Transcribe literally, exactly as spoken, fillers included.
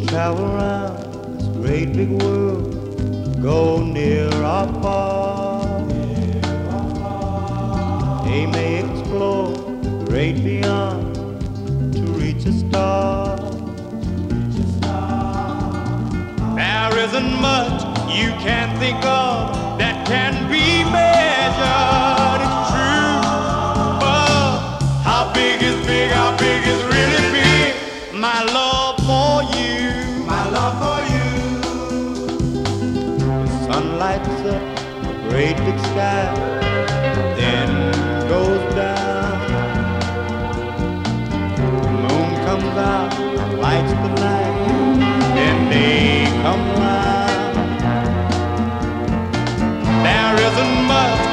travel around this great big world, go near or far. They may explore the great beyond to reach a star. There isn't much you can think of that can be measured. It's true, but how big is big? How big is really big? My love for you, my love for you. The sun lights up a great big sky, then goes down. The moon comes out, lights the night, then day comes round. There isn't much